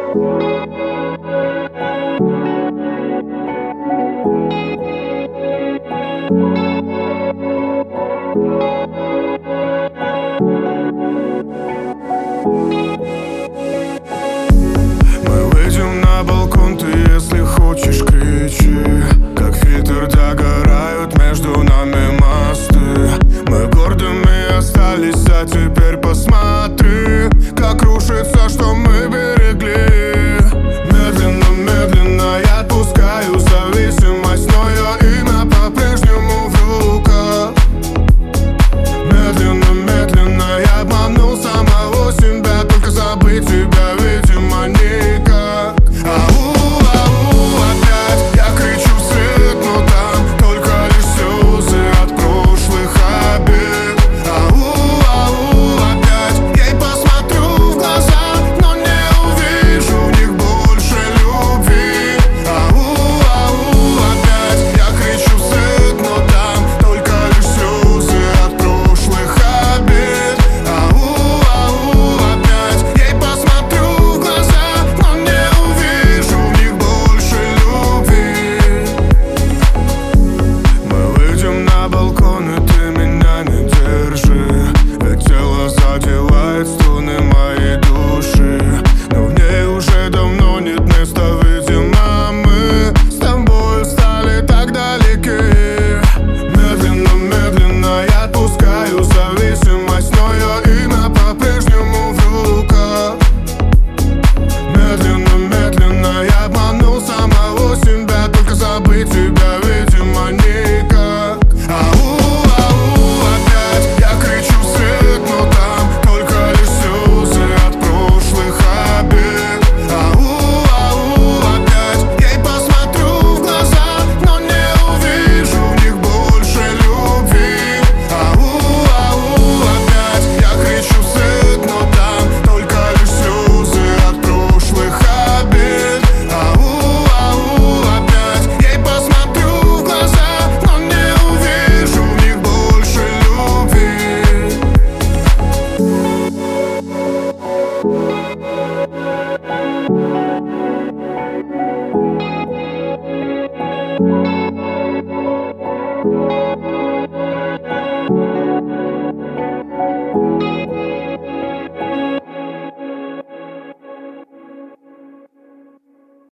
Мы выйдем на балкон, ты если хочешь кричи. Как фильтр догорают между нами мосты. Мы гордыми остались, а теперь посмотри, как рушится, что мы берегли. Медленно, медленно я отпускаю зависимость, но ее имя по-прежнему в руках. Медленно, медленно я обманул самого себя, только забыть тебя, видимо, никак. Ау, ау, опять я кричу вслед, но там только лишь слезы от прошлых обид. Ау, ау, опять ей посмотрю в глаза, но не увижу в них больше любви. Ау, ау, опять я кричу вслед, но там только лишь слезы от прошлых обид. Ау, ау, опять ей посмотрю в глаза, но не увижу в них больше любви. Мы выйдем на балкон, и ты меня не держи, ведь тело задевает струны моей души. Но в ней уже давно нет места, видимо, мы с тобой стали так далеки. Медленно, медленно я отпускаю зависимость, но ее имя по-прежнему в руках. Медленно, медленно я обманул самого себя, только забыть тебя, видимо, никак. Ау, ау, опять я кричу вслед, но там только лишь слезы от прошлых обид. Ау, ау, опять ей посмотрю в глаза, но не увижу в них больше любви. Ау, ау, опять я кричу вслед, но там только лишь слезы от прошлых обид. Ау, ау, опять ей посмотрю в глаза, но не увижу в них больше любви.